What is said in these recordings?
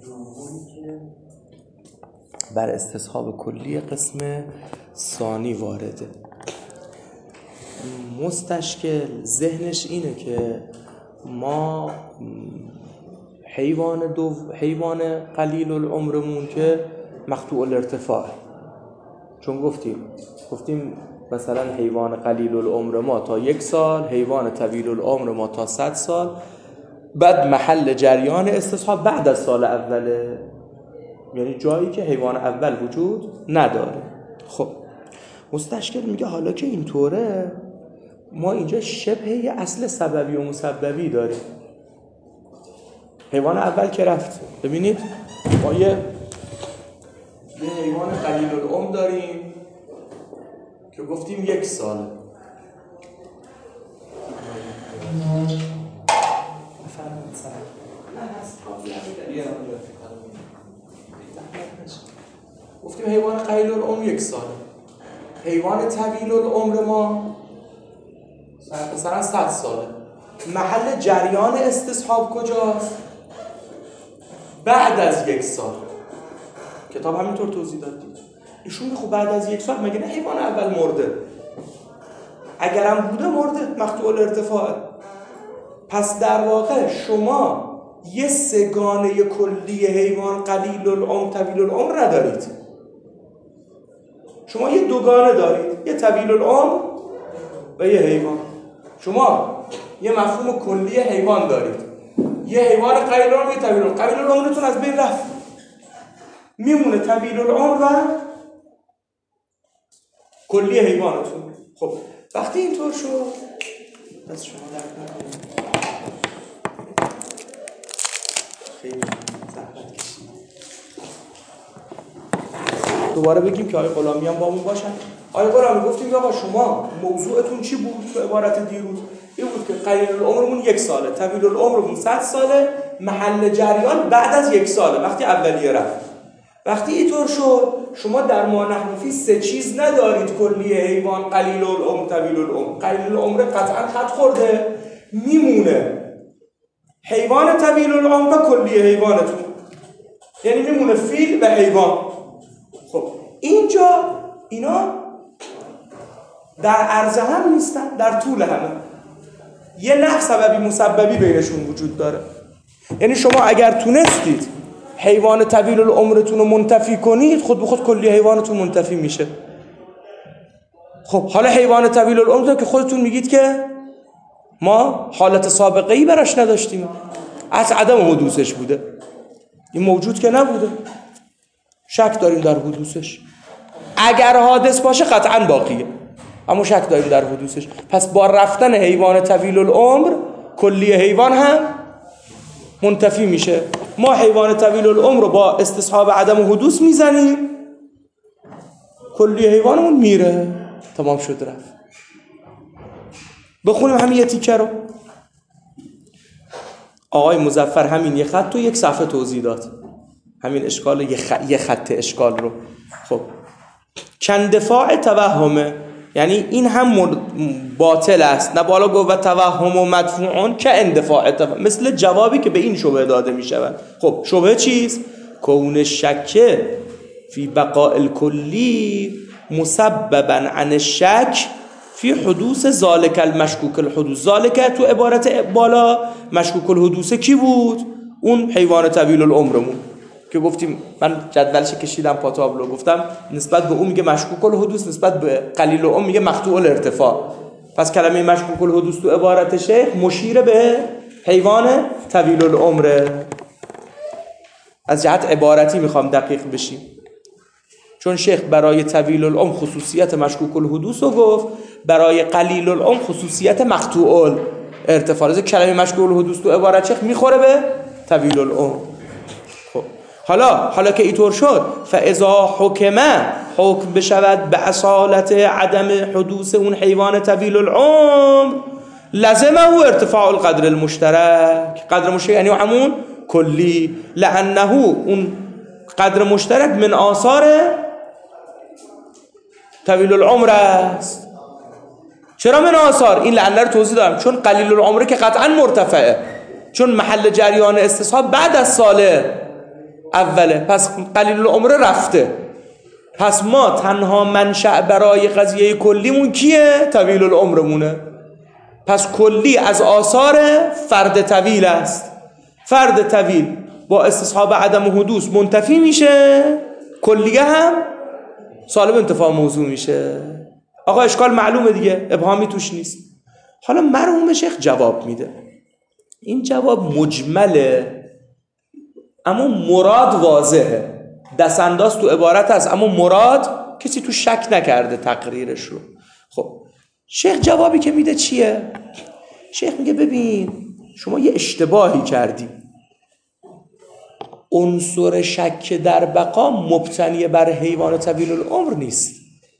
بر استصحاب کلی قسم ثانی وارده. مستشکل ذهنش اینه که ما حیوان قلیل العمرمون که مقطوع الارتفاع، چون گفتیم مثلا حیوان قلیل العمر ما تا 1 سال، حیوان طویل العمر ما تا 100 سال، بعد محل جریان استصحاب بعد از سال اوله، یعنی جایی که حیوان اول وجود نداره. خب مستشکل میگه حالا که اینطوره، ما اینجا شبه اصل سببی و مسببی داریم. حیوان اول که رفت، ببینید ما یه حیوان قلیل العمر داریم که گفتیم 1 سال. گفتیم حیوان قلیل العمر 1 سال، حیوان طویل العمر ما مثلا 100 ساله. محل جریان استصحاب کجاست؟ بعد از 1 سال. کتاب همینطور توضیح داد. ایشون خب بعد از 1 سال مگه نه حیوان اول مرده؟ اگرم بوده مرده، مقطوع الارتفاع. پس در واقع شما یه سگانه کلی حیوان قلیل العمر طویل العمر ندارید، شما یه دوگانه دارید، یه طویل العمر و یه حیوان. شما یه مفهوم کلی حیوان دارید، یه حیوان قلیل العمر، یه طویل العمر. قلیل العمرتون از بین رفت، میمونه طویل العمر و کلی حیوانتون. خب وقتی اینطور شد، پس شما درک نکنید، خیلی زحمت کشید. دوباره بگیم که آقای غلامی هم با همون باشن. آقای غلامی گفتیم آقا شما موضوعتون چی بود تو عبارت دیروز؟ این بود که قلیل العمرمون 1 ساله، طویل العمرمون 100 ساله، محل جریان بعد از 1 ساله وقتی اولیه رفت. وقتی اینطور شد، شما در مانحنفی 3 چیز ندارید کلی حیوان قلیل العمر طویل العمر. قلیل العمر قطعا خط خورده، میمونه حیوان طویل العمر و کلی حیوانتون، یعنی میمونه فیل و حیوان. خب اینجا اینا در عرض هم نیستن، در طول همه یه نحو سببی مسببی بینشون وجود داره. یعنی شما اگر تونستید حیوان طویل العمرتون رو منتفی کنید، خود به خود کلی حیوانتون منتفی میشه. خب حالا حیوان طویل العمر که خودتون میگید که ما حالت سابقه‌ای براش نداشتیم، از عدم حدوثش بوده، این موجود که نبوده، شک داریم در حدوثش. اگر حادث باشه قطعا باقیه، اما شک داریم در حدوثش. پس با رفتن حیوان طویل العمر کلی حیوان هم منتفی میشه. ما حیوان طویل العمر رو با استصحاب عدم حدوث میزنیم، کلی حیوانمون میره، تمام شد رفت. بخونیم همین یه تیکه رو. آقای مظفر همین یه خط و 1 صفحه توضیح داد، همین اشکال یه خط اشکال رو. خب کندفاع توهمه، یعنی این هم باطل است. نه بالا گفت و توهم و مدفوعون که اندفاع توهم، مثل جوابی که به این شبهه داده می شود. خب شبهه چیست؟ کون شک فی بقاء الکلی مسببا عن الشک فی حدوث ذالک المشکوک الحدوث. ذالک تو عبارت بالا مشکوک الحدوث کی بود؟ اون حیوان طویل العمرمون که گفتیم، من جدولش کشیدم پا تابلو، گفتم نسبت به اون میگه مشکوک الحدوث، نسبت به قلیل العمر میگه مقطوع الارتفاع. پس کلمه مشکوک الحدوث تو عبارت شیخ مشیر به حیوان طویل العمر. از جهت عبارتی میخوام دقیق بشیم، چون شیخ برای طویل العمر خصوصیت مشکوک الحدوث رو گفت، برای قلیل العمر خصوصیت مقطوع الارتفاع. از کلمه مشکوک الحدوث تو عبارت شیخ میخوره به طویل العمر. حالا که اینطور شد، فاذا حکم بشود به اصالت عدم حدوث اون حیوان طویل العمر، لزمه ارتفاع القدر المشترک. قدر مشترک یعنی همون کلی، لانه اون قدر مشترک من آثار طویل العمر است. چرا من آثار؟ این لعنه رو توضیح دادم، چون قلیل العمر که قطعا مرتفعه، چون محل جریان استصحاب بعد از ساله. اوله، پس قلیل العمره رفته. پس ما تنها منشأ برای قضیه کلیمون کیه؟ طویل العمرمونه. پس کلی از آثار فرد طویل است. فرد طویل با استصحاب عدم حدوث منتفی میشه، کلیه هم سالب انتفاع موضوع میشه. آقا اشکال معلومه دیگه، ابهامی توش نیست. حالا مرحوم شیخ جواب میده. این جواب مجمله اما مراد واضحه، دستانداز تو عبارت هست اما مراد کسی تو شک نکرده تقریرش رو. خب شیخ جوابی که میده چیه؟ شیخ میگه ببین شما یه اشتباهی کردی. عنصر شک در بقا مبتنی بر حیوان طویل العمر نیست.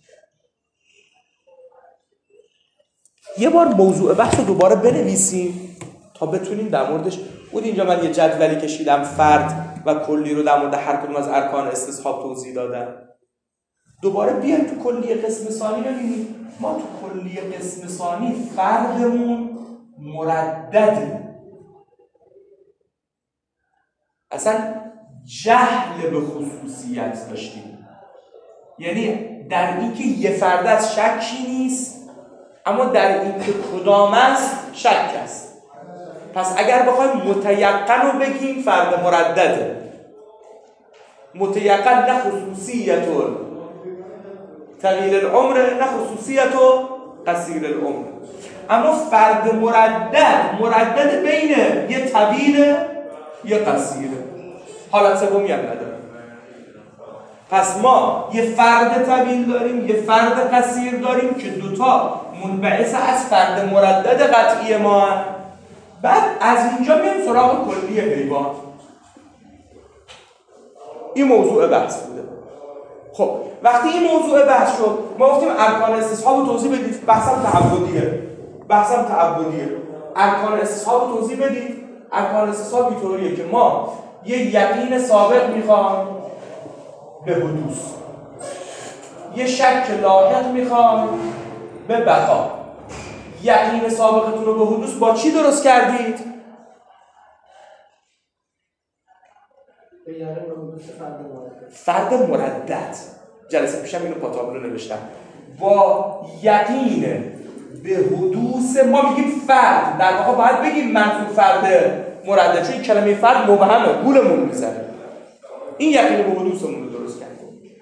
یه بار موضوع بحث رو دوباره بنویسیم تا بتونیم در موردش بود. اینجا من یه جدولی کشیدم، فرد و کلی رو در مورد هر کدوم از ارکان استصحاب توضیح دادم. دوباره بیایم تو کلی قسم ثانی ببینیم. ما تو کلی قسم ثانی فردمون مردده، اصلا جهل به خصوصیت داشتیم. یعنی در اینکه یه فرد از شکی نیست، اما در اینکه کدام است شک است. پس اگر بخوایم متیقن رو بگیم فرد مردده، متیقن نه خصوصیت طویل العمر نه خصوصیت قصیر العمر. اما فرد مردد بین یه طویل یه قصیره، حالت سومی هم نداره. پس ما یه فرد طویل داریم، یه فرد قصیر داریم که دوتا منبعث از فرد مردد قطعی ما هم. بعد از اینجا میایم سراغ کلی حیوان. این موضوع بحث بوده. خب وقتی این موضوع بحث شد ما گفتیم ارکان استصحاب رو توضیح بدید. بحثم تعبدیه. ارکان استصحاب رو توضیح بدید. ارکان استصحاب اینطوریه که ما یه یقین سابق میخوام به حدوث، یه شک لاحق میخوام به بقا. یقین سابقتون رو به حدوث با چی درست کردید؟ فرد مردد. جلسه پیشم اینو پاتابلو نوشتم. با یقین به حدوث ما میگیم فرد، در واقع باید بگیم منظور فرد مردد، چون این کلمه فرد مبهمه، گولمون میزنه. این یقین به حدوثمون رو درست کردیم.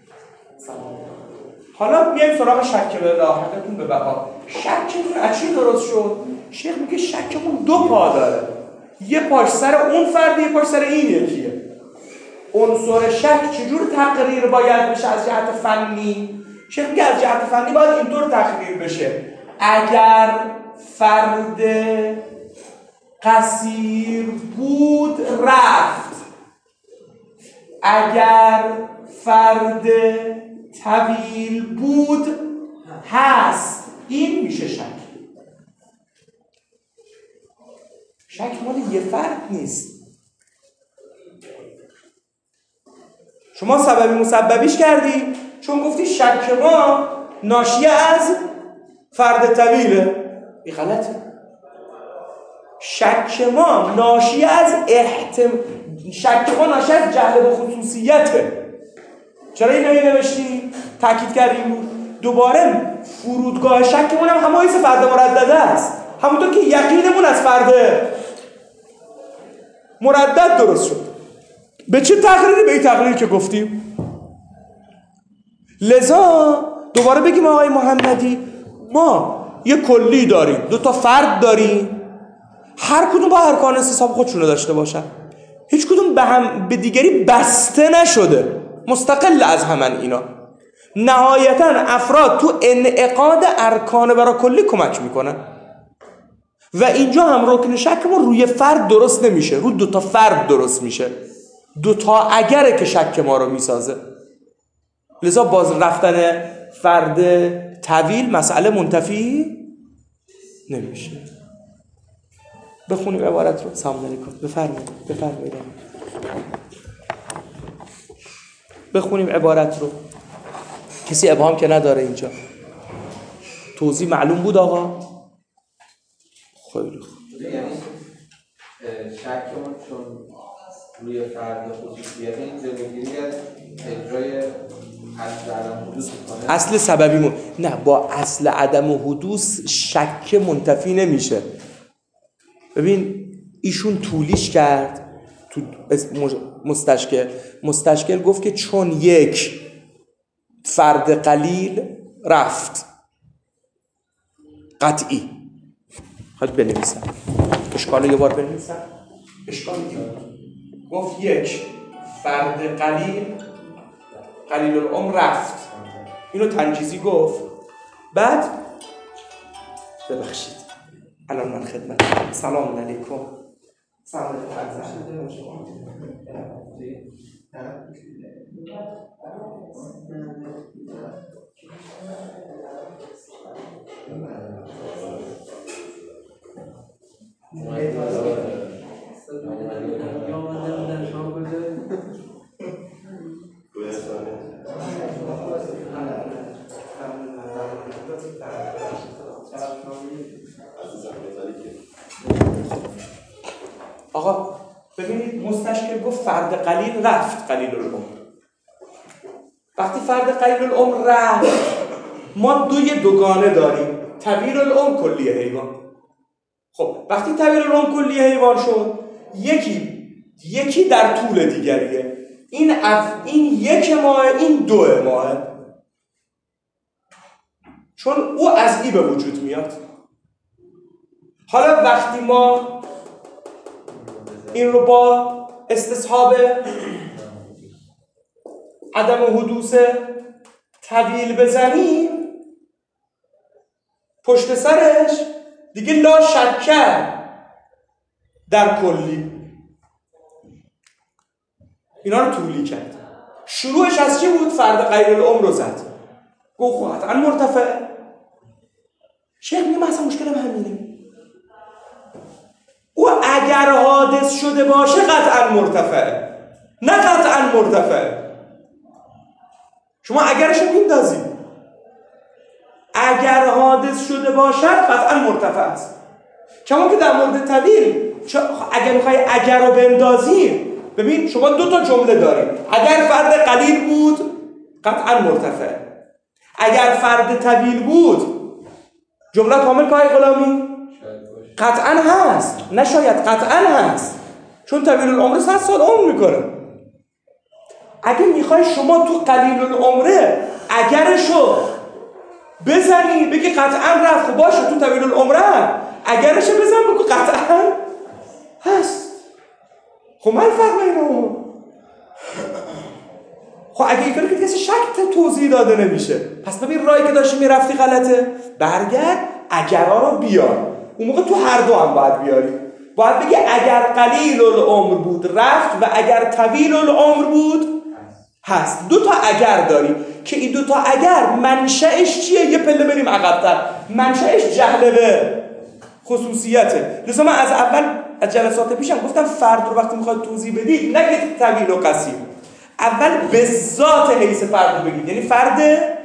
حالا میایم سراغ شک به لاحقتون به بقا. شکتون از چی درست شد؟ شیخ میگه شکمون دو پا داره، یه پاش سر اون فرد، یه پاش سر این یکیه. عنصر شک چجور تقریر باید بشه از جهت فنی؟ شیخ میگه از جهت فنی باید اینطور تقریر بشه: اگر فرد قصیر بود رفت، اگر فرد طویل بود هست. این میشه شک. شک مال یه فرد نیست. شما سببی مسببیش کردی چون گفتی شک ما ناشی از فرد طویله. این غلطه. شک ما ناشی از جهل به خصوصیته. چرا این نوشتی؟ تاکید کردیم بود. دوباره فرودگاه شکمون هم همایز فرد مردده است. همونطور که یقینمون از فرد مردد درست شد. به چه تقریری؟ به این تقریری که گفتیم. لذا دوباره بگیم آقای محمدی ما یه کلی داریم، دو تا فرد داریم، هر کدوم با ارکان استصحاب خودشونو داشته باشن، هیچ کدوم به دیگری بسته نشده، مستقل از همن. اینا نهایتا افراد تو انعقاد ارکان برای کلی کمک میکنن. و اینجا هم رکن شکمون روی فرد درست نمیشه، رو دوتا فرد درست میشه. دوتا اگره که شک ما رو میسازه. لذا باز رفتن فرد طویل مسئله منتفی نمیشه. بخونیم عبارت رو. سلام علیکم. بفرمایید. بخونیم عبارت رو. کسی ابهام که نداره اینجا. توضیح معلوم بود آقا؟ خیلی خوب. یعنی شکمون چون روی فرد خصوصیت این جلوگیری از اجرای اصل عدم حدوث میکنه. اصل سببی نه، با اصل عدم حدوث شک منتفی نمیشه. ببین ایشون طولیش کرد تو مستشکل گفت که چون یک فرد قلیل رفت قطعی. خواهد بنویسم اشکال یه بار بنویسم. اشکال گفت یک فرد قلیل العمر رفت، اینو تنجیزی گفت. بعد ببخشید الان من خدمت سلام علیکم. سلام علیکم. آقا ببینید مستشکل گفت فرد قلیل رفت قلیل العمر. وقتی فرد قلیل العمر رفت ما دوگانه داریم، طویل العمر کلی حیوان. خب وقتی طویل العمر کلی حیوان شد یکی در طول دیگریه. این 1 ماه، این 2 ماه، چون او ازلی به وجود میاد. حالا وقتی ما این رو با استصحاب عدم حدوث طویل بزنیم پشت سرش، دیگه لا شکر در کلی اینا رو طولی کرد. شروعش از چی بود؟ فرد قلیل العمر رو زد، گفت قطعا مرتفع. شیخ میگه مثلا مشکل همینه، او اگر حادث شده باشه قطعا مرتفع، نه قطعا مرتفع. شما اگرش رو میندازید، اگر حادث شده باشد قطعا مرتفع است. کما که در مورد طویل اگر میخوای اگر رو بندازیم، ببین شما 2 جمله داریم. اگر فرد قلیل بود قطعا مرتفع، اگر فرد طویل بود جمله کامل که های غلامی قطعا هست، نه شاید، قطعا هست، چون طویل العمر 100 سال عمر میکنه. اگه میخوای شما تو قلیل العمره اگرشو بزنی بگی قطعا رفت، خب باشه تو طویل العمره اگرشو بزن بگو قطعا هست. خب من فرق اینو خب اگه اینکاری که کسی شک توضیح داده نمیشه، پس ببین راهی که داشتی میرفتی غلطه، برگرد اگرها رو بیار. اون موقع تو هر دو هم باید بیاری. باید بگی اگر قلیل العمر بود رفت و اگر طویل العمر بود هست. 2 اگر داری که این 2 اگر منشأش چیه؟ یه پله بریم عقب‌تر. منشأش جهل به خصوصیته. لذا من از اول از جلسات پیشم گفتم فرد رو وقتی میخواد توضیح بدید نگید طویل و قصیر، اول به ذات حیث فرد رو بگید، یعنی فرد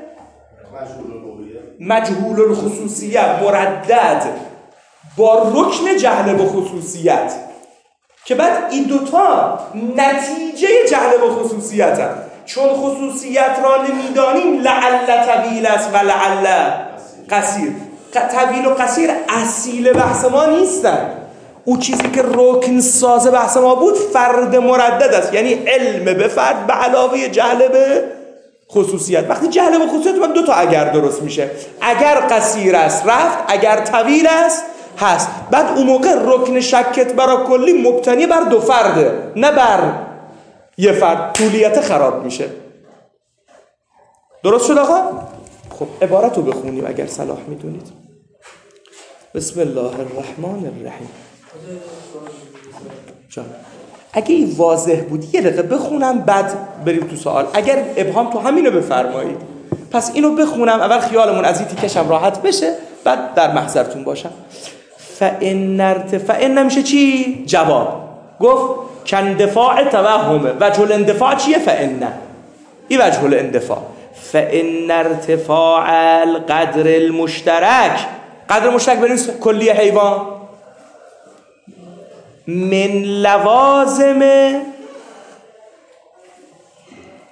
مجهول الخصوصیت مردد با رکن جهل به خصوصیت، که بعد این 2 نتیجه جهل به خصوصیت هم. چون خصوصیت را نمیدانیم لعل طویل است و لعل قصیر. طویل و قصیر اصیل بحث ما نیستن. او چیزی که رکن ساز بحث ما بود فرد مردد است، یعنی علم به فرد به علاوه جهل به خصوصیت. وقتی جهل به خصوصیت من 2 اگر درست میشه، اگر قصیر است رفت، اگر طویل است هست. بعد اون موقع رکن شکت برای کلی مبتنی بر 2 فرده، نه بر یه فرد. طولیت خراب میشه. درست شد آقا؟ خب عبارت رو بخونیم اگر صلاح میدونید. بسم الله الرحمن الرحیم. جان اگه این واضح بود یه دقیقه بخونم بعد بریم تو سوال. اگر ابهام تو همینو بفرمایید. پس اینو بخونم اول خیالمون از این تیکشم راحت بشه، بعد در محضرتون باشم. فإن میشه چی؟ جواب. گفت کاندفاع توهمه. وجه الاندفاع چیه؟ فإن این وجه الاندفاع. فإن ارتفاع القدر المشترک، قدر مشترک بنویس کلی حیوان، من لوازم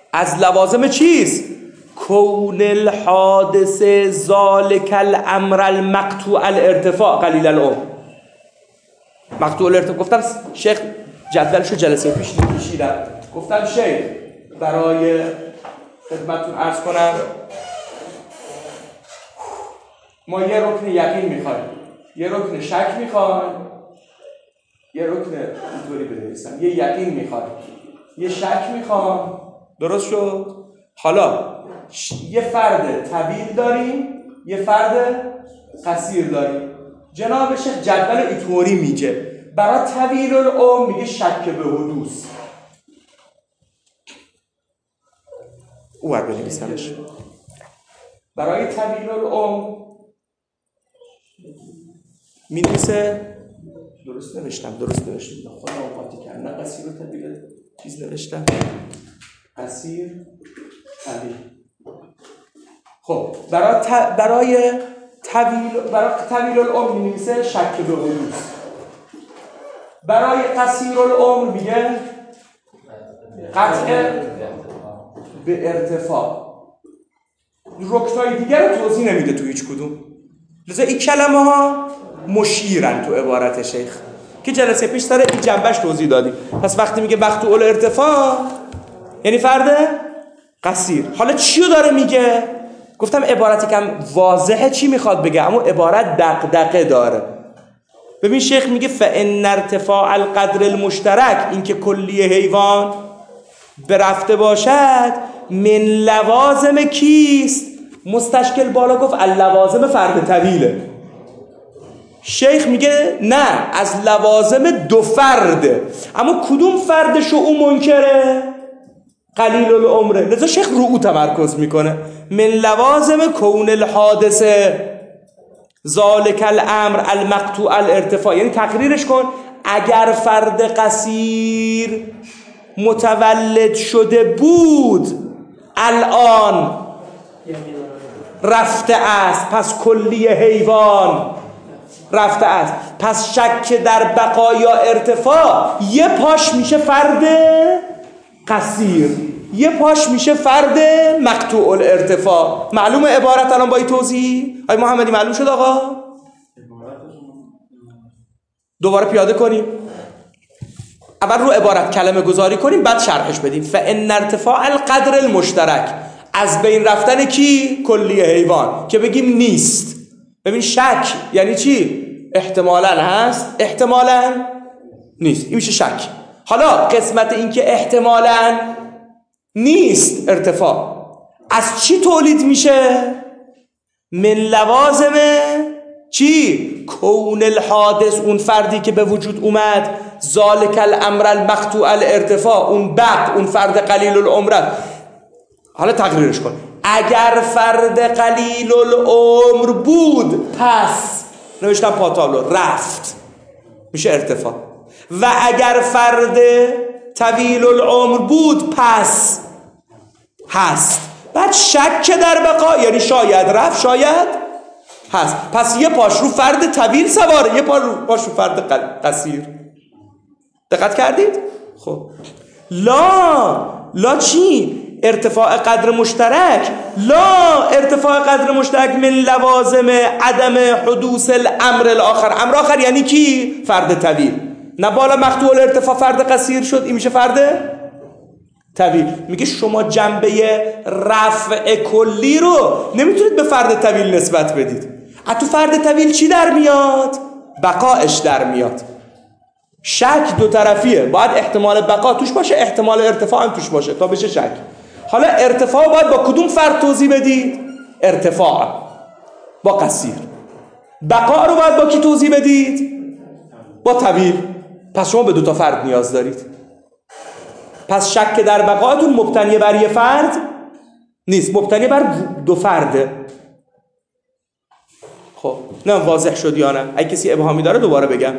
از لوازم چیست؟ کون الحادث ذالک الامر المقطوع الارتفاع قلیل العمر. مقطوع الارتفاع گفتم شیخ جدولشو جلسه پیش کشیدم. گفتم شیخ برای خدمتتون عرض کنم ما یه رکن یقین میخوایم، یه رکن شک میخوایم، یه رکن اینطوری بنویسم، یه یقین میخوایم، یه شک میخوایم. درست شد؟ حالا یه فرد طویل داریم، یه فرد قصیر داریم. جناب شیخ جدول اینطوری میگه برای طویل العمر میگه شک به حدوث. او باید بنویسمش. برای طویل العمر می‌نویسه درست نوشتم خودم قاطی کردم. نه قصیر و طویل چیز نوشتم، قصیر طویل. خب برای طویل العمر می‌نویسه شک به حدوث. برای قصیر العمر میگه قطع به ارتفاع. رکنای دیگر رو توضیح نمیده تو هیچ کدوم. لذا این کلمه ها مشیرن تو عبارت شیخ که جلسه پیش سر این جنبش توضیح دادیم. پس وقتی میگه مقطوع الارتفاع یعنی فرد قصیر. حالا چی رو داره میگه؟ گفتم عبارتی کم واضحه چی میخواد بگه، اما عبارت دغدغه داره. ببین شیخ میگه فان ارتفاع القدر المشترک، این که کلیه حیوان برفته باشد، من لوازم کیست؟ مستشکل بالا گفت اللوازم فرد طویله. شیخ میگه نه، از لوازم دو فرده. اما کدوم فردشو او منکره؟ قلیل العمره. لذا شیخ رو او تمرکز میکنه. من لوازم کون الحادثه ذالک الامر المقطوع الارتفاع، یعنی تقریرش کن اگر فرد قصیر متولد شده بود الان رفته است، پس کلی حیوان رفته است، پس شک در بقا یا ارتفاع یه پاش میشه فرد قصیر، یه پاش میشه فرد مقطوع الارتفاع. معلومه عبارت الان با این توضیح؟ آی محمدی معلوم شد آقا؟ دوباره پیاده کنیم. اول رو عبارت کلمه گذاری کنیم بعد شرحش بدیم. فان ارتفاع القدر المشترک، از بین رفتن کی؟ کلیه حیوان. که بگیم نیست. ببین شک یعنی چی؟ احتمالاً هست، احتمالاً نیست. این میشه شک. حالا قسمت این که احتمالاً نیست ارتفاع از چی تولید میشه؟ من لوازم چی؟ کون الحادث، اون فردی که به وجود اومد، ذالک الامر المقطوع الارتفاع، اون بق، اون فرد قلیل العمر. حالا تقریرش کن. اگر فرد قلیل العمر بود پس نوشتم پاتابلو رفت، میشه ارتفاع. و اگر فرد طویل العمر بود پس هست. بعد شک در بقا یعنی شاید رفت شاید هست. پس یه پاش رو فرد طویل سواره، یه پاش رو فرد قصیر. دقت کردید؟ خب لا چی؟ ارتفاع قدر مشترک. لا ارتفاع قدر مشترک من لوازم عدم حدوث الامر الاخر. امر آخر یعنی کی؟ فرد طویل. نه بالا مقطوع الارتفاع فرد قصیر شد، این میشه فرد طویل. میگه شما جنبه رفع کلی رو نمیتونید به فرد طویل نسبت بدید. از تو فرد طویل چی در میاد؟ بقایش در میاد. شک دو طرفیه، باید احتمال بقا توش باشه، احتمال ارتفاع هم توش باشه تا بشه شک. حالا ارتفاع باید با کدوم فرد توضیح بدید؟ ارتفاع با قصیر. بقا رو باید با کی توضیح بدید؟ با طویل. پس شما به دو تا فرد نیاز دارید. پس شک در بقاتون مبتنی بر یه فرد نیست، مبتنی بر دو فرده. خب نه واضح شد یا نه؟ اگه کسی ابهامی داره دوباره بگم.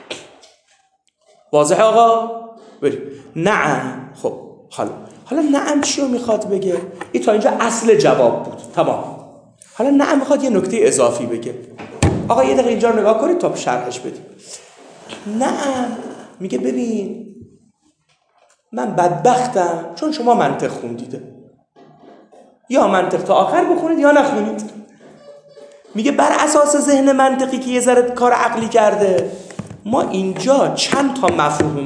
واضح آقا؟ بریم. نعم. خب حالا نعم چی رو میخواد بگه؟ این تا اینجا اصل جواب بود. تمام. حالا نعم میخواد یه نکته اضافی بگه. آقا یه دقیقه اینجا رو نگاه کنید تا شرحش بدیم. نعم میگه ببین من بدبختم چون شما منطق خوندیده. یا منطق تا آخر بخونید یا نخونید. میگه بر اساس ذهن منطقی که یه ذره کار عقلی کرده، ما اینجا چند تا مفهوم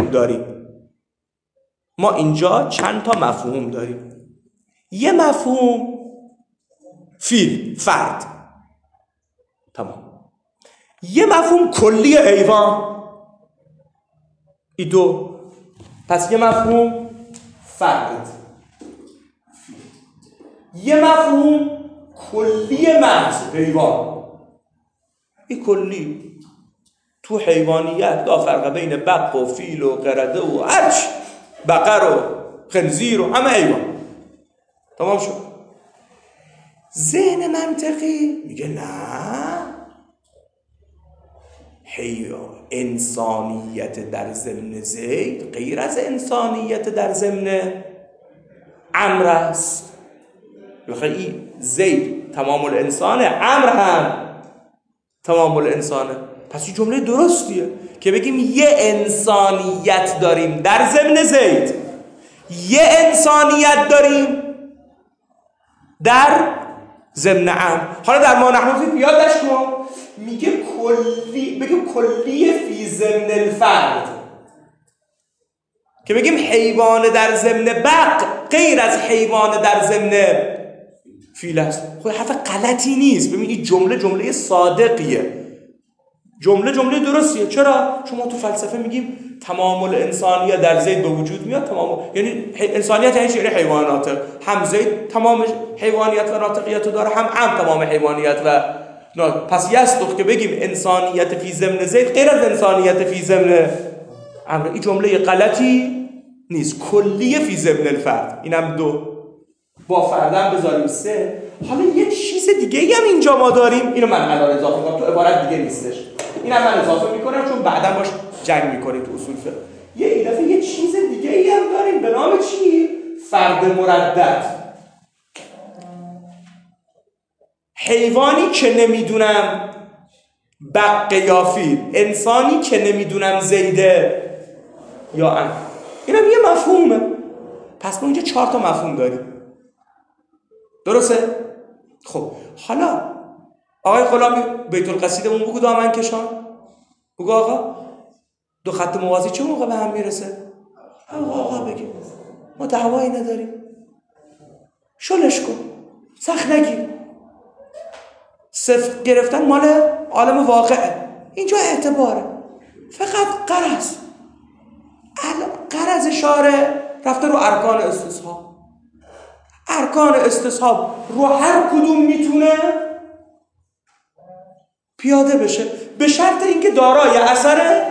داریم. یه مفهوم فیل، فرد، تمام. یه مفهوم کلی حیوان، ای دو. پس یه مفهوم فرد، یه مفهوم کلی محض حیوان. این کلی تو حیوانیت لا فرق بین بق و فیل و قرده و هرچی، بقر و خنزیر و همه حیوان. تمام شد. ذهن منطقی میگه نه، انسانیت در ضمن زید غیر از انسانیت در ضمن عمرو است. بخیلی زید تمام الانسانه، عمرو هم تمام الانسانه. پس این جمله درستیه که بگیم یه انسانیت داریم در ضمن زید، یه انسانیت داریم در ضمن عمرو. حالا در ما نحن یادش کن، میگه کلی فی ضمن الفرد، که بگیم حیوان در ضمن بق غیر از حیوان در ضمن فیل است. خب حرف غلطی نیست. ببین این جمله صادقیه، جمله درستیه. چرا؟ چون ما تو فلسفه میگیم تمام الانسانیت در زید به وجود میاد. یعنی انسانیت یعنی حیوانات، هم زید تمام حیوانیت و ناطقیت رو داره، هم تمام حیوانیت و پس یستخ که بگیم انسانیت فی ضمن زید غیر از انسانیت فی ضمن عمرو. این جمله غلطی نیست. کلیه فی ضمن الفرد، اینم دو، با فردم بذاریم سه. حالا یه چیز دیگه هم اینجا ما داریم، اینو من الان اضافه میکنم، تو عبارت دیگه نیستش، اینم من اضافه میکنم چون بعدا باش جنگ میکنید تو اصول فقه. یه دفعه یه چیز دیگه هم داریم به نام چی؟ فرد مردد. حیوانی که نمیدونم بق یا فیل، انسانی که نمیدونم زیده یا عمرو. اینم یه مفهومه. پس ما اینجا 4 تا مفهوم داریم. درسته؟ خب حالا آقای غلامی بیت القصیدمون بگو دامن کشان. بگو آقا 2 خط موازی چه موقع به هم میرسه؟ آقا بگیم ما دعوایی نداریم، شلش کن، سخت نگیر. صفر گرفتن مال عالم واقعه، اینجا اعتباره. فقط قرض اشاره رفته رو ارکان استصحاب. ارکان استصحاب رو هر کدوم میتونه پیاده بشه به شرط اینکه دارای اثر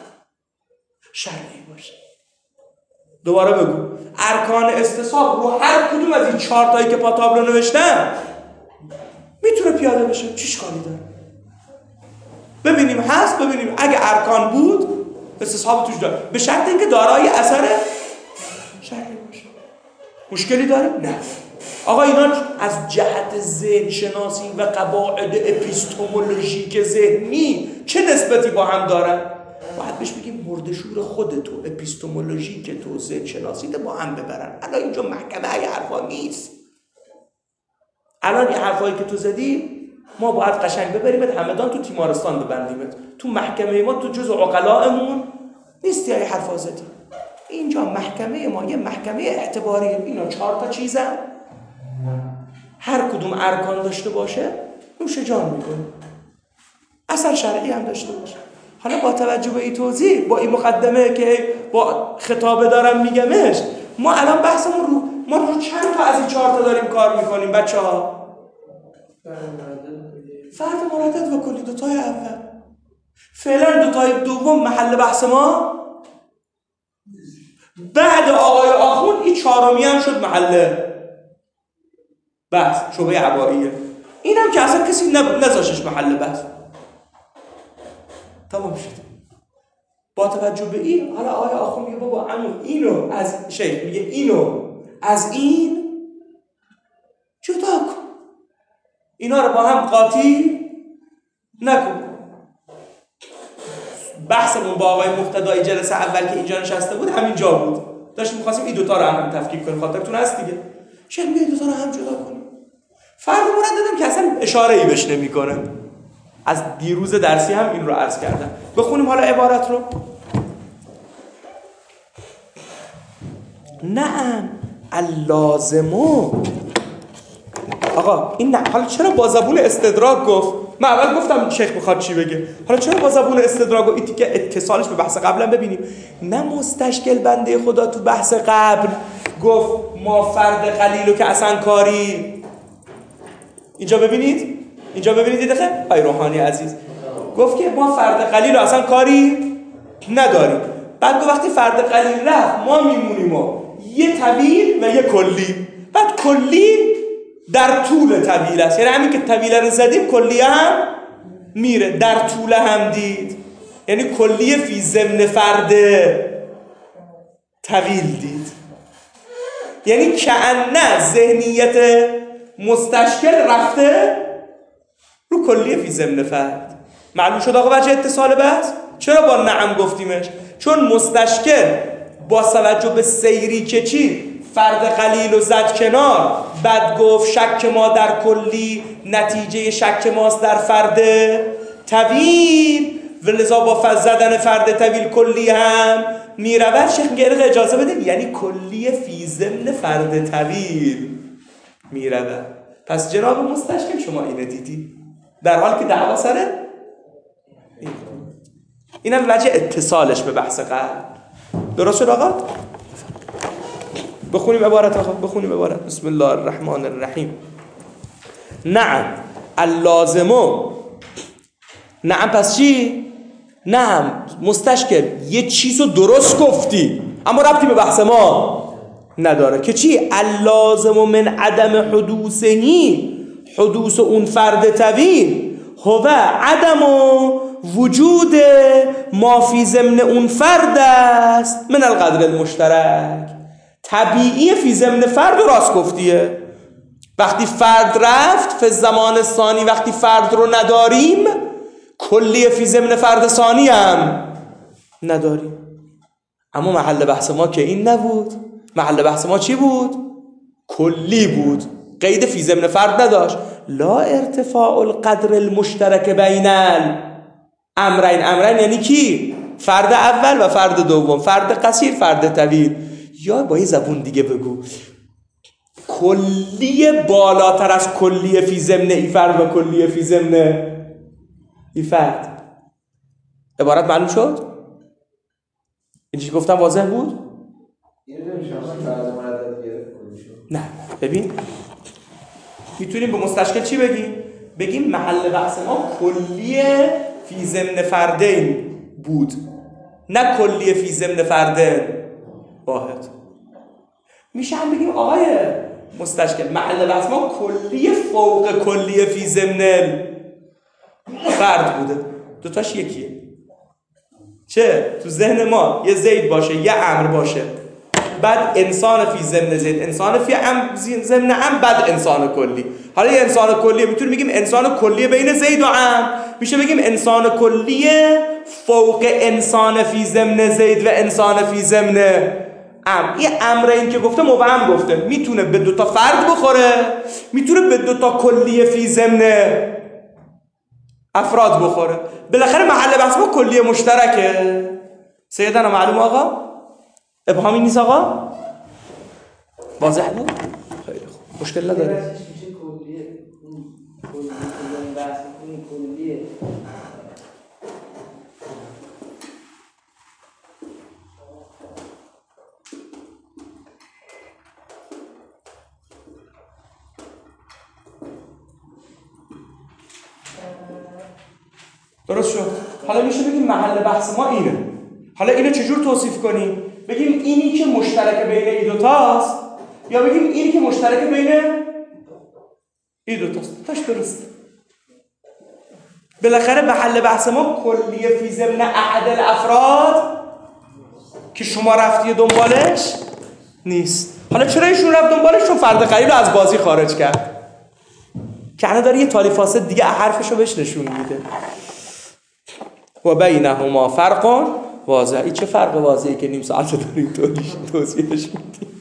شرعی باشه. دوباره بگو، ارکان استصحاب رو هر کدوم از این 4 تایی که پاتابلو نوشتن میتونه پیاده بشه. چیش کاری داره؟ ببینیم هست، ببینیم اگه ارکان بود استصحاب توش داره، به شرط اینکه دارای اثر شرعی باشه. مشکلی داره؟ نه. آقا اینا از جهت ذهن شناسی و قواعد اپیستمولوژیک ذهنی چه نسبتی با هم دارن؟ باید بهش بگیم مردشور خودتو، اپیستمولوژیک تو، ذهن شناسیت با هم ببرن. الان اینجا محکمه ای حرفا نیست. الان این حرفایی که تو زدی ما باید قشنگ ببریمت همدان تو تیمارستان ببندیمت. تو محکمه ما تو جزء عقلائمون نیستی ای حرفا زدی. اینجا محکمه ما یه محکمه اعتباریه. اینا 4 تا چیزن، هر کدوم ارکان داشته باشه نوش جان میکنه، اثر شرعی هم داشته باشه. حالا با توجه به این توضیح، با این مقدمه که با خطابه دارم میگمش، ما الان بحثمون ما رو چند تا از این 4 تا داریم کار میکنیم بچه‌ها؟ فرد مردد و کلی. 2 تای اول فعلا 2 تای دوم محل بحث ما. بعد آقای آخوند این 4می هم شد محل بحث، شبهه عباییه. اینم که اصلا کسی نذاشش محل بحث. تمام شد. با توجه به این حالا آقای آخوند میگه بابا عمو اینو از شیخ میگه اینو از این جدا کن، اینا رو با هم قاطی نکن. بحثمون با آقای مقتدای جلسه اول که اینجا نشسته بود همینجا بود. داشتیم می‌خواستیم این دوتا رو هم تفکیک کنیم، خاطرتون هست دیگه. شیخ میگه این دوتا رو هم جدا کنیم. فرق مرددم که اصلا اشاره‌ای بهش نمی‌کنه. از دیروز درسی هم این رو عرض کردم. بخونیم حالا عبارت رو. نعم اللازمو. آقا این نه، حالا چرا با زبون استدراک گفت؟ من اول گفتم شیخ میخواد چی بگه، حالا چرا با زبون استدراک و این که اتصالش به بحث قبلا ببینیم. نه مستشکل بنده خدا تو بحث قبل گفت ما فرد قلیلو که اصلا کاری. اینجا ببینید دقیقه آی روحانی عزیز گفت که ما فرد قلیلو اصلا کاری نداریم. بعد گفت وقتی فرد قلیل رفت ما میمونیم و یه طویل و یه کلی. بعد کلی در طول طویل است، یعنی همین که طویل رو زدیم کلیه هم میره، در طول هم دید، یعنی کلیه فی ضمن فرد طویل دید. یعنی کأنه ذهنیت مستشکل رفته رو کلیه فی ضمن فرد. معلوم شد آقا وجه اتصال بحث؟ چرا با نعم گفتیمش؟ چون مستشکل با توجه به سیری که چی؟ فرد قلیل و زد کنار، بعد گفت شک ما در کلی نتیجه شک ماست در فرد طویل و لذا با زدن فرد طویل کلی هم میرود. شیخ میگه اجازه بده، یعنی کلی فی ضمن فرد طویل میرود. پس جناب مستشکل شما اینه دیدی در حال که دعوا سره اینم وجه اتصالش به بحث قبل. درست شد آقا؟ بخونیم عبارت آقا، بخونیم عبارت. بسم الله الرحمن الرحیم. نعم اللازمو. نعم پس چی؟ نعم مستشکل یه چیزو درست گفتی اما ربطی به بحث ما نداره که چی؟ اللازمو من عدم حدوثهی، حدوث اون فرد طویل هو عدم وجود ما فی ضمن اون فرد است من القدر المشترک. طبیعی فی ضمن فرد راست گفتیه. وقتی فرد رفت فی زمان ثانی، وقتی فرد رو نداریم کلی فی ضمن فرد ثانی هم نداریم. اما محل بحث ما که این نبود. محل بحث ما چی بود؟ کلی بود، قید فی ضمن فرد نداشت. لا ارتفاع القدر المشترک بین امرین یعنی کی؟ فرد اول و فرد دوم، فرد قصیر فرد طویل. یا با یه زبون دیگه بگو کلی بالاتر از کلی فی ضمن ای فرد و کلی فی ضمن ای فرد. عبارت معلوم شد؟ اینجا گفتم واضح بود؟ نه ببین میتونیم به مستشکل چی بگیم؟ بگیم محل بحث ما کلی فی ضمن فردین بود، نه کلی فی ضمن فرد واحد. میشه هم بگیم آقای مستشکل محل بحث ما کلی فوق کلی فی ضمن فرد بوده، دوتاش یکیه. چه؟ تو ذهن ما یه زید باشه یه امر باشه، بعد انسان فی ضمن زید، انسان فی ضمن امر، بعد انسان کلی. حالا یه انسان کلیه میتونیم بگیم انسان کلیه بین زید و امر، میشه بگیم انسان کلیه فوق انسان فی ضمن زید و انسان فی ضمن امر. این امر این که گفته مبهم گفته، میتونه به دوتا فرد بخوره، میتونه به دوتا کلیه فی ضمن افراد بخوره. بالاخره محل بحث ما کلیه مشترکه. سیدنا معلوم آقا؟ ابهامی نیست آقا؟ واضح بود؟ خیلی خوب، مشکل نداره. درست شد. حالا میشه بگیم محل بحث ما اینه. حالا اینو چجور توصیف کنیم؟ بگیم اینی که مشترک بین این دوتاست، یا بگیم اینی که مشترک بین این دوتاست. تاش درست. بالاخره محل بحث ما کلیه فی ضمن احد الافراد که شما رفتی دنبالش نیست. حالا چرا ایشون رفت دنبالش؟ چون فرد قریب رو از بازی خارج کرد. که الان داره یه تالی فاسد دیگه حرفشو بهش نشون میده. و بینهما فرق واضحه. این چه فرق واضحی که نیم ساعت داریم توضیحش میدیم.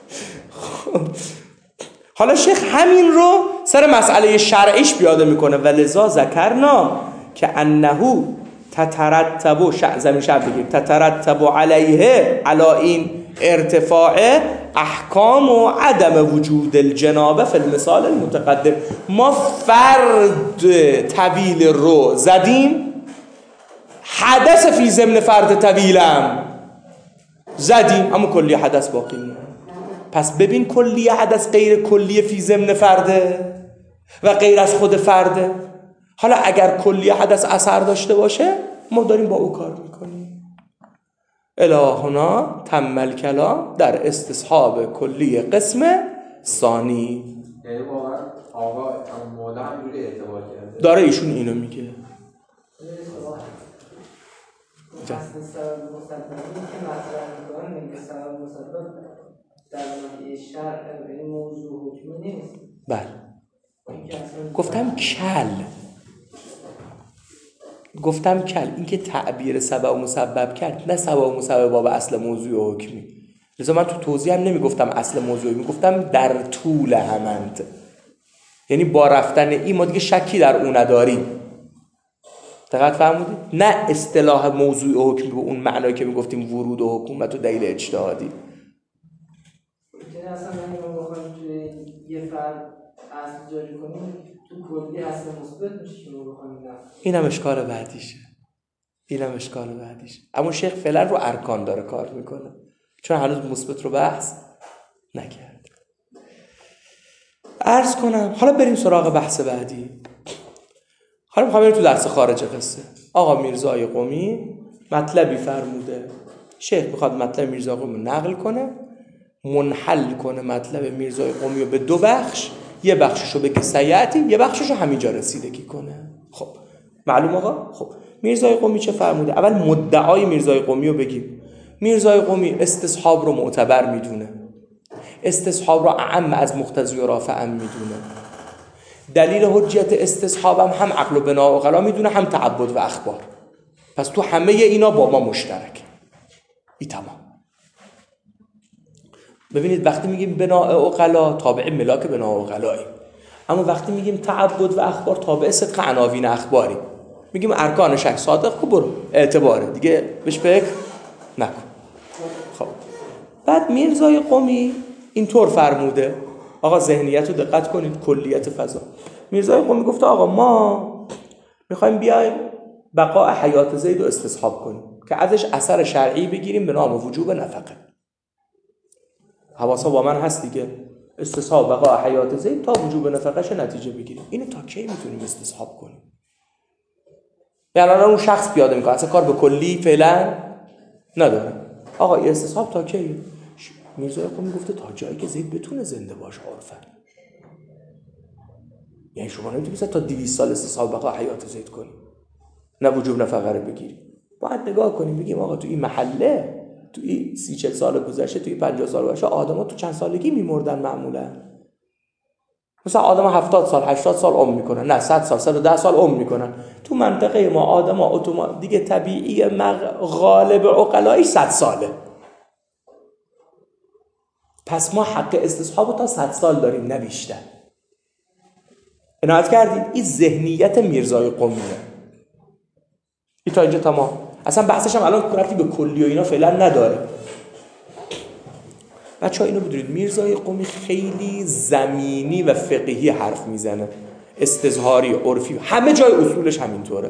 حالا شیخ همین رو سر مسئله شرعیش بیاده میکنه. ولذا ذکرنا که انه تترتب زمین شرط بگیر تترتب علیه علی این ارتفاع احکام و عدم وجود الجنابه فی المثال المتقدم. ما فرد طویل رو زدیم، حدث فی ضمن فرد طویلم زدیم، اما کلی حدث باقی میمونه. پس ببین کلی حدث غیر کلی فی ضمن فرده و غیر از خود فرده. حالا اگر کلی حدث اثر داشته باشه ما داریم با او کار میکنیم. الهنا تم الکلام در استصحاب کلی قسم ثانی. یعنی واقعا آقا مولا همجوری اعتبار کرده داره ایشون اینو میگه. اصل سبب مسببی که مطرح میکنن میگه سبب مسبب در نحیه شرع این موضوع حکمی نیست. بله گفتم کل این که تعبیر سبب و مسبب کرد، نه سبب و مسبب باب اصل موضوع و حکمی. لذا من تو توضیح هم نمیگفتم اصل موضوع، میگفتم در طول همند. یعنی با رفتن این ما دیگه شکی در اون نداریم. دقیق فرمودید؟ نه اصطلاح موضوع و حکمی به اون معنایی که میگفتیم ورود و حکومت و دلیل اجتهادی. یعنی اصلا ما بخوایم توی یه فرد اصل جاری کنیم تو کلی اصل مثبت میشه که ما بخوایم نه. اینم اشکال بعدیشه. اما شیخ فعلا رو ارکان داره کار میکنه چون هنوز مثبت رو بحث نکرد. عرض کنم حالا بریم سراغ بحث بعدی. حالا میخوام بریم تو درس خارج قصه. آقا میرزای قمی مطلبی فرموده، شیخ میخواد مطلب میرزای قمی رو نقل کنه، منحل کنه مطلب میرزای قمی رو به دو بخش، یه بخششو به کسیتی، یه بخششو همینجا رسیدگی کنه. خب معلوم آقا؟ خب میرزای قمی چه فرموده؟ اول مدعای میرزای قمی رو بگیم. میرزای قمی استصحاب رو معتبر میدونه، استصحاب رو اعم از مقتضی و رافع میدونه. دلیل حجیت استصحاب هم عقل و بنا و غلا میدونه، هم تعبد و اخبار. پس تو همه اینا با ما مشترک. این تمام. ببینید وقتی میگیم بنا و غلا تابع ملاک بنا و غلایی، اما وقتی میگیم تعبد و اخبار تابع صدق عناوین اخباری. میگیم ارکان شک صادق کو برو اعتباره دیگه بهش فکر نکن. خب بعد میرزای قمی اینطور فرموده. آقا ذهنیت رو دقت کنید، کلیت فضا. میرزای قمی گفته آقا ما میخوایم بیایم بقاء حیات زید رو استصحاب کنیم که ازش اثر شرعی بگیریم به نام وجوب نفقه. حواسا با من هست دیگه. استصحاب بقاء حیات زید تا وجوب نفقهش نتیجه بگیریم. اینو تا کی میتونیم استصحاب کنیم؟ یعنی اون شخص پیاده میکنه اصلا کار به کلی فعلا نداره. آقا این استصحاب تا کی؟ میرزای قمی گفته تا جایی که زید بتونه زنده باشه عرفا. یعنی شما نمیتونید تا 200 سال استصحاب بقاء حیات زید کنی نه وجوب نفقه رو بگیری. باید نگاه کنیم بگیم آقا تو این محله تو این 30-40 سال گذشته، تو این 50 سال گذشته آدما تو چند سالگی میمردن معمولا. مثلا آدما 70 سال 80 سال عمر میکنن، نه 100 سال 110 سال عمر میکنن. تو منطقه ما آدما دیگه طبیعی غالب عقلایی 100 ساله. پس ما حق استصحاب تا 100 سال داریم نه بیشتر. عنایت کردید؟ این ذهنیت میرزای قمیه. این تا اینجا تمام. اصلا بحثش هم الان ربطی به کلی و اینا فعلا نداره. بچه‌ها اینو بدونید میرزای قمی خیلی زمینی و فقهی حرف میزنه، استظهاری، عرفی، همه جای اصولش همینطوره.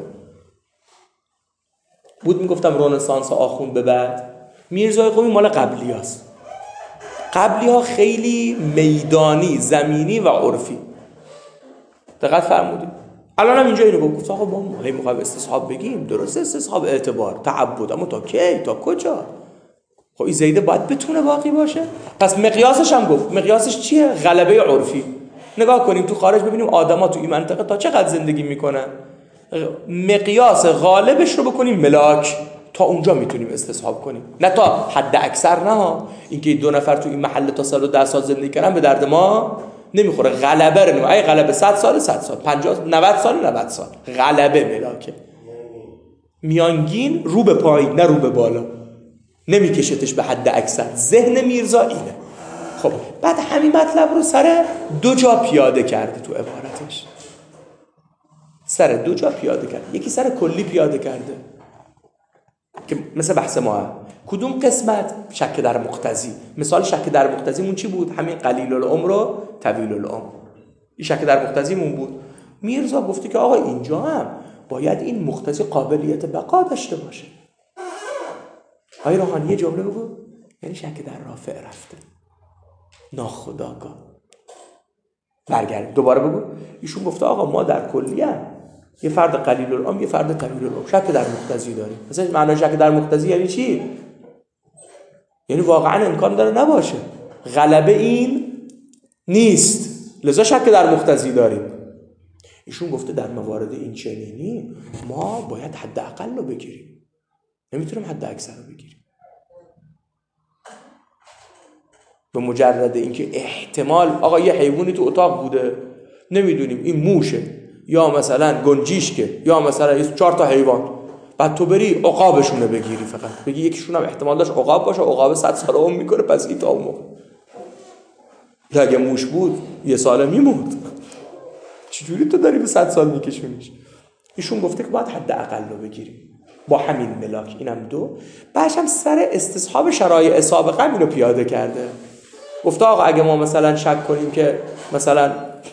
بود میگفتم رنسانس آخوند به بعد میرزای قمی مال قبلیاست. قبلی‌ها خیلی میدانی، زمینی و عرفی. دقت فرمودید؟ الان هم اینجا اینو گفت آقا ما میخوایم استصحاب بگیم، درسته استصحاب اعتبار تعبد، اما تا کی تا کجا؟ خب این زیده باید بتونه باقی باشه. پس مقیاسش هم گفت. مقیاسش چیه؟ غلبه عرفی. نگاه کنیم تو خارج ببینیم آدما تو این منطقه تا چقدر زندگی میکنن، مقیاس غالبش رو بکنیم ملاک، تا اونجا میتونیم استصحاب کنیم، نه تا حد اکثر. نه ها اینکه 2 نفر تو این محله تا سال و 10 سال زندگی کردن به درد ما نمیخوره. غلبه رو ای غلبه 100 سال 100 سال 50 90 سال 90 سال غلبه ملاکه. میانگین رو به پایین نه رو به بالا، نمیکشتش به حد اکثر. ذهن میرزا اینه. خب بعد همین مطلب رو سر 2 جا پیاده کرده تو عبارتش، سر 2 جا پیاده کرده. یکی سر کلی پیاده کرده که مثل بحث ما کدوم قسمت؟ شک در مقتضی. مثال شک در مقتضیمون چی بود؟ همین قلیل العمر و طویل العمر. این شک در مقتضیمون بود. میرزا گفته که آقا اینجا هم باید این مقتضی قابلیت بقا داشته باشه. های روحانی یه جمله بگو، یعنی شک در رافع رفته ناخودآگاه. برگرد دوباره بگو. ایشون گفته آقا ما در کلیه یه فرد قلیل العمر یه فرد طویل العمر، شک در مقتضی داریم. مثلا معنی شک در مقتضی یعنی چی؟ یعنی واقعا امکان داره نباشه، غلبه این نیست، لذا شک در مقتضی داریم. ایشون گفته در موارد این چنینی ما باید حد اقل رو بگیریم، نمیتونیم حد اکثر رو بگیریم. به مجرد اینکه احتمال آقا یه حیوانی تو اتاق بوده نمیدونیم این موشه یا مثلا گنجیشکه یا مثلا 4 تا حیوان، بعد تو بری عقابشونه بگیری، فقط بگی یکیشون هم احتمال داشت عقاب باشه، عقاب 100 سال عمر میکنه پس این تا اون موقع. اگه موش بود 1 سال میموند، چجوری تو داری به 100 سال میکشونیش؟ ایشون گفته که باید حد اقل رو بگیریم با همین ملاک. اینم 2. بعدش هم سر استصحاب شرایع سابقه اینو پیاده کرده. گفته آقا اگه ما مثلا شک کنیم که مثلا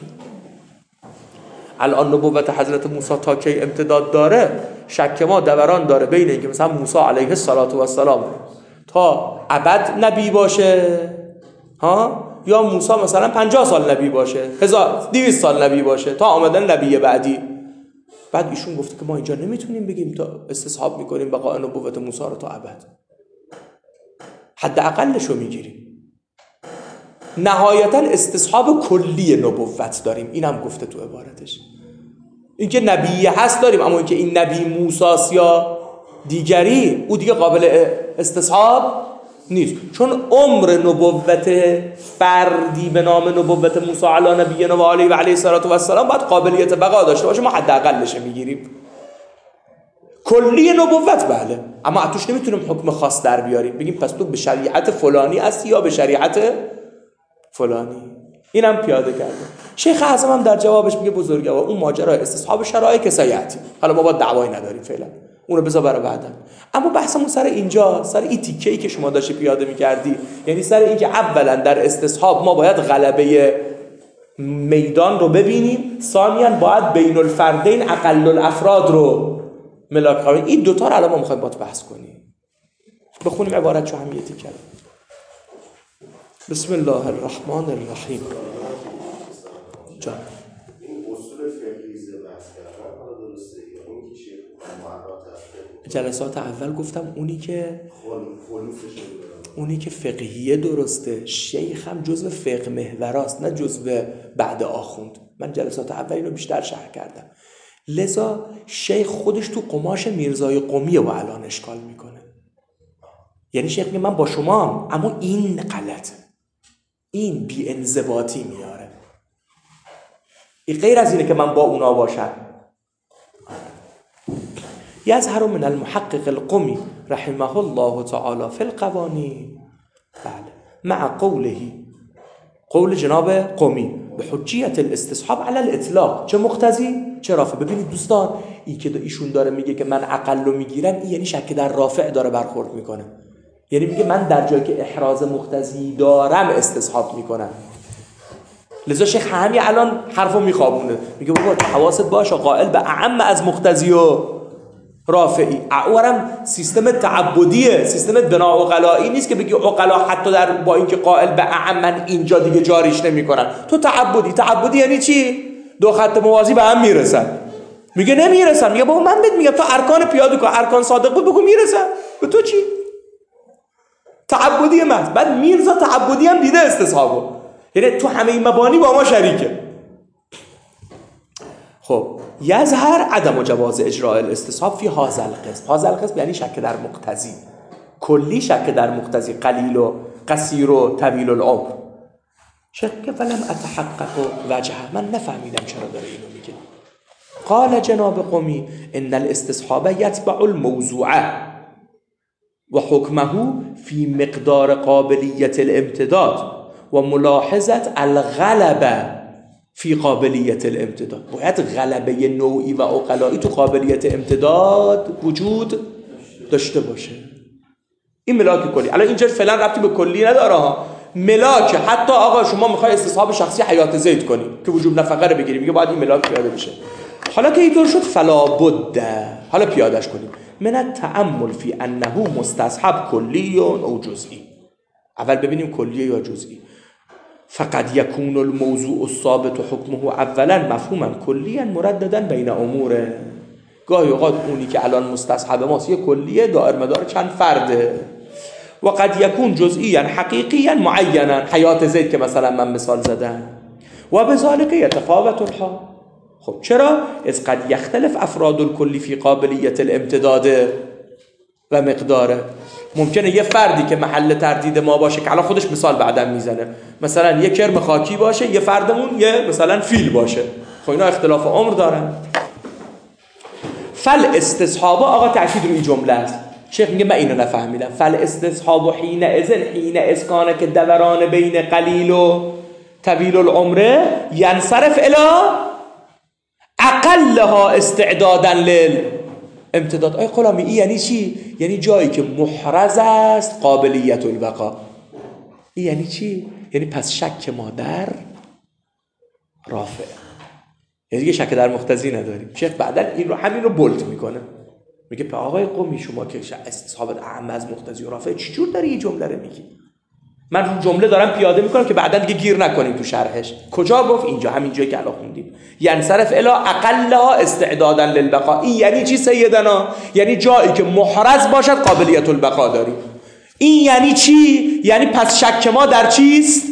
الان نبوت حضرت موسی تا کی امتداد داره، شک ما دوران داره بین اینکه مثلا موسی علیه السلام تا ابد نبی باشه یا موسی مثلا 50 سال نبی باشه، 1200 سال نبی باشه تا آمدن نبی بعدی. بعد ایشون گفته که ما اینجا نمیتونیم بگیم تا استصحاب میکنیم بقاء نبوت موسی رو تا ابد، حد اقلش رو میگیریم. نهایتا استصحاب کلی نبوت داریم، اینم گفته تو عبارتش. اینکه نبی هست داریم، اما اینکه این نبی موسی یا دیگری او دیگه قابل استصحاب نیست، چون عمر نبوت فردی به نام نبوت موسی علی نبینا و علیه و علیه السلام باید قابلیت بقا داشته باشه، ما حداقلش میگیریم. کلی نبوت بله، اما اتوش نمیتونیم حکم خاص در بیاریم بگیم پس تو به شریعت فلانی هستی یا به شریعت فلانی. اینم پیاده کرده. شیخ اعظم هم در جوابش میگه بزرگوار اون ماجرا استصحاب شرایع کسایتی، حالا ما با دعوایی نداریم فعلا، اون رو بذار برای بعدا. اما بحثمون سر اینجا، سر این تیکه‌ای که شما داشتی پیاده می‌کردی، یعنی سر اینکه اولا در استصحاب ما باید غلبه میدان رو ببینیم، ثانیاً باید بین الفردین اقل الافراد رو ملاک کنیم. این دوتا رو الان ما می‌خوایم باهات بحث کنیم. بخونیم عبارتشو هم یه تیکه. بسم الله الرحمن الرحیم. جان این اصول فقهی بحث کردن حالا درسته یا اون که معرات جلسات اول گفتم اونی که فقهیه درسته، شیخ هم جزء فقه محوراست نه جزء بعد آخوند. من جلسات اول اینو بیشتر شرح کردم، لذا شیخ خودش تو قماش میرزای قمیه و الان اشکال میکنه. یعنی شیخ میگه من با شما هم، اما این غلطه، این بی انضباطی میاره، این غیر از اینه که من با اونا باشم. یظهر من المحقق القمی رحمه الله تعالی فی القوانین، بله، مع قول جناب قمی به حجیت الاستصحاب علی الاطلاق، چه مقتضی چه رافع. ببینید دوستان، این که ایشون داره میگه که من اقل رو میگیرم، این یعنی شک در رافع داره برخورد میکنه، یعنی میگه من در جایی که احراز مقتضی دارم استصحاب میکنم. لذا شیخ همین الان حرفو میخوابونه، میگه بابا حواست باشه، قائل به اعم از مقتضی و رافعی. اورم سیستم تعبدیه، سیستم بنا عقلایی نیست که بگی عقلا حتی در با اینکه قائل به اعم من اینجا دیگه جاریش نمیکنن. تو تعبدی یعنی چی؟ 2 خط موازی به هم میرسن. میگه نمیرسن، میگه بابا من بهت میگم تو ارکان پیاده کن، ارکان صادق بود بگو میرسن، به تو چی؟ تعبدی محض. بعد میرزا تعبدی هم دیده استصحابو، یعنی تو همه این مبانی با ما شریکه. خب یظهر عدم جواز اجراء الاستصحاب فی هذا القسم یعنی شک در مقتضی، کلی شک در مقتضی، قلیل و قصیر و طویل العمر. شک فلم اتحقق وجهه، من نفهمیدم چرا داره اینو میگه. قال جناب قمی ان الاستصحاب یتبع الموضوع و حکمه فی مقدار قابلیت الامتداد و ملاحظت الغلبه فی قابلیت الامتداد. باید غلبه نوعی و عقلایی تو قابلیت امتداد وجود داشته باشه. این ملاک کلی. الان اینجا فعلا ربطی به کلی نداره ها. ملاک حتی آقا شما میخوای استصحاب شخصی حیات زید کنی که وجوب نفقه رو بگیری، میگه باید این ملاک پیاده بشه. حالا که اینطور شد فلا بد، حالا پیادهش کنیم من التأمل فی انه مستصحب کلی او جزئی. اول ببینیم کلیه یا جزئی. فقد یکون الموضوع الثابت حکمه اولا مفهوما کلیا مرددا بین اموره. گاهی اوقات اونی که الان مستصحب ماست یه کلیه دائر مدار چند فرده. و قد یکون جزئیا حقیقیا معینا، حیات زید که مثلا من مثال زدم. و بذالک یتفاوت الحال. خب چرا؟ از قد یختلف افراد الکلی فی قابلیت الامتداد و مقداره. ممکنه یه فردی که محل تردید ما باشه که الان خودش مثال بعدم میزنه، مثلا یه کرم خاکی باشه، یه فردمون یه مثلا فیل باشه. خب اینا اختلاف عمر دارن. فل استصحابه، آقا تأکید روی جمله است. شیخ میگه من اینو نفهمیدم. فل استصحاب حین اسکانه که دوران بین قلیل و طویل العمره ینصرف الی اقلها استعدادا للامتداد. آی غلامی این یعنی چی؟ یعنی جایی که محرز است قابلیت البقا. این یعنی چی؟ یعنی پس شک ما در رافع، یعنی دیگه شک در مقتضی نداریم. شیخ بعدن این رو همین رو بولت میکنه، میگه به آقای قمی شما که استصحاب اعم از مقتضی و رافع چجور داری این جمله رو میگی؟ من رو جمله دارم پیاده میکنم که بعدن دیگه گیر نکنیم تو شرحش. کجا گفت؟ اینجا، همین جایی که الان خوندیم. یعنی صرف الی اقلها استعدادا للبقاء. این یعنی چی سیدنا؟ یعنی جایی که محرز باشد قابلیت البقا داریم. این یعنی چی؟ یعنی پس شک ما در چیست؟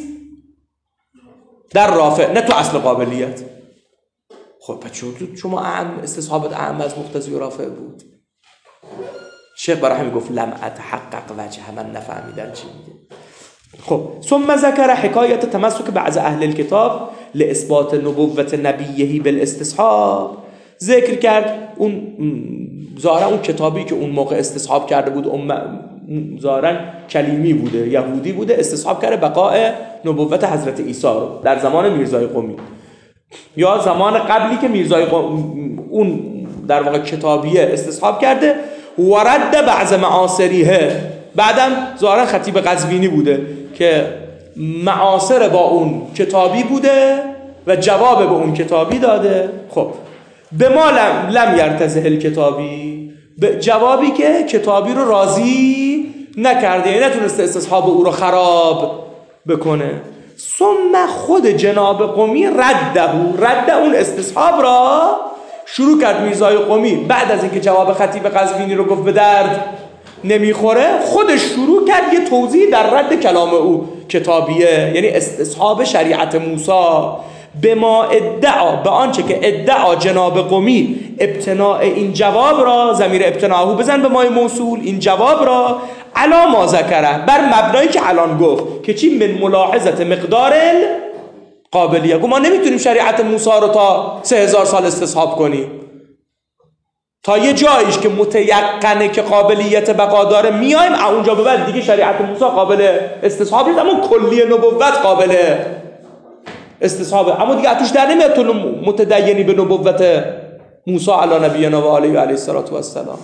در رافع، نه تو اصل قابلیت. خب پس شما استصحابت اعم از مقتضی و رافع بود. شیخ برای همین گفت لم اتحقق وجه، من نفهمیدم چی میگه. خب ثم ذکر حکایت تمسک بعض اهل الكتاب لاثبات نبوت نبیه بالاستصحاب. ذکر کرد اون ظاهرا اون کتابی که اون موقع استصحاب کرده بود، ظاهرا کلیمی بوده، یهودی بوده، استصحاب کرده بقاء نبوت حضرت عیسی رو در زمان میرزای قمی یا زمان قبلی که میرزای اون در واقع کتابیه استصحاب کرده. ورد بعض معاصریه، بعدم ظاهرا خطیب قزوینی بوده که معاصر با اون کتابی بوده و جواب به اون کتابی داده. خب به ما لم یرتزه الکتابی، به جوابی که کتابی رو راضی نکرده، یعنی نتونسته استصحاب او رو خراب بکنه. ثم خود جناب قمی رد اون استصحاب را شروع کرد. میرزای قمی بعد از اینکه جواب خطیب قزوینی رو گفت به درد نمیخوره، خودش شروع کرد یه توضیح در رد کلام او کتابیه، یعنی استصحاب شریعت موسی. به ما ادعا، به آنچه که ادعا جناب قمی ابتناء این جواب را، ضمیر ابتناءه بزن به مای موصول، این جواب را علا ما ذکره، بر مبنایی که الان گفت که چی؟ من ملاحظت مقدار قابلیه. ما نمیتونیم شریعت موسی رو تا 3000 سال استصحاب کنیم، تا یه جاییش که متیقنه که قابلیت بقا داره میایم، اونجا به بعد دیگه شریعت موسی قابل استصحاب نیست، اما کلی نبوت قابل استصحابه. اما دیگه اتوش در نمیاد تو متدینی به نبوت موسی علی نبینا و علیه الصلوة و السلام.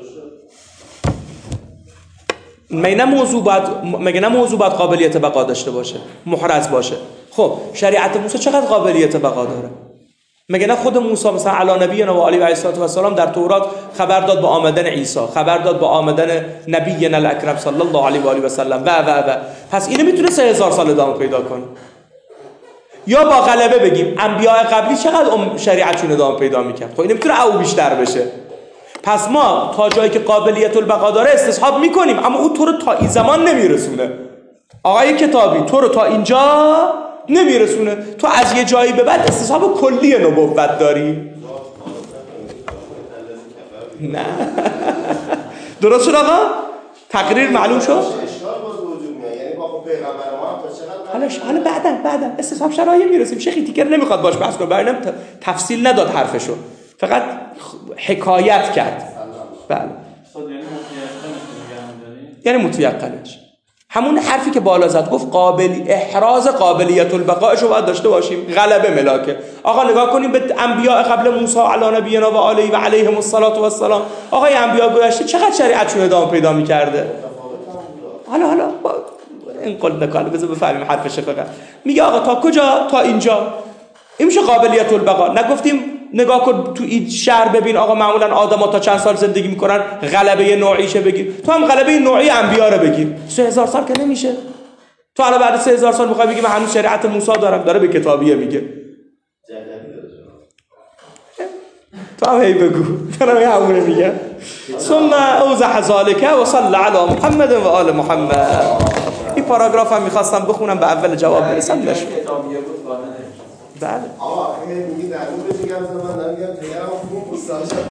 مگه نه موضوع باید قابلیت بقا داشته باشه، محرز باشه؟ خب شریعت موسی چقدر قابلیت بقا داره؟ مگه نه خود موسی مثلا علی نبینا و علیه الصلوة و السلام در تورات خبر داد با آمدن عیسی، خبر داد با آمدن نبینا الاکرم صلی الله علیه و آله و سلم و پس اینو میتونه 3000 سال ادامه پیدا کنه. یا با غلبه بگیم انبیاء قبلی چقدر شریعتشون ادامه پیدا میکرد؟ خب این نمیتونه او بیشتر بشه. پس ما تا جایی که قابلیت البقا داره استصحاب میکنیم، اما او تو رو تا این زمان نمیرسونه. آقای کتابی تو رو تا اینجا نمیرسونه، تو از یه جایی به بعد استصحاب کلی نبوت داری. نه درست شد آقا؟ تقریر معلوم شد؟ حالا بعدن استصحاب شرایع میرسیم. شیخی تیکر نمیخواد باش بحث کنه، برای تفصیل نداد حرفشو. فقط حکایت کرد. بله یعنی متیقنش همون حرفی که بالا زد، گفت احراز قابلیت البقایش رو باید داشته باشیم. غلبه ملاکه. آقا نگاه کنیم به انبیاء قبل موسی علی نبینا و آله و علیهم الصلاه و السلام. آقای انبیاء گذشته چقدر شریعتشون ادامه پیدا می‌کرده. حالا این قول نکاله بذار بفهمیم حرف شیخ. میگه آقا تا کجا؟ تا اینجا. این میشه قابلیت البقا. نگفتیم نگاه کن تو این شهر ببین آقا معمولا آدم‌ها تا چند سال زندگی میکنن، غلبه نوعیشه بگیر. تو هم غلبه نوعی انبیا رو بگیر. 3000 سال که نمیشه. تو حالا بعد 3000 سال میخوای بگی من هنوز شریعت موسی دارم، داره به کتابیه میگه. تو هم هی بگو. دارم همونه میگه. ثم اوضح ذلك و صلی علی محمد و آل محمد. این پاراگراف هم میخواستم بخونم به اول جواب برسم نشد. بله. آقا این میگی در اون بگم من دارم میگم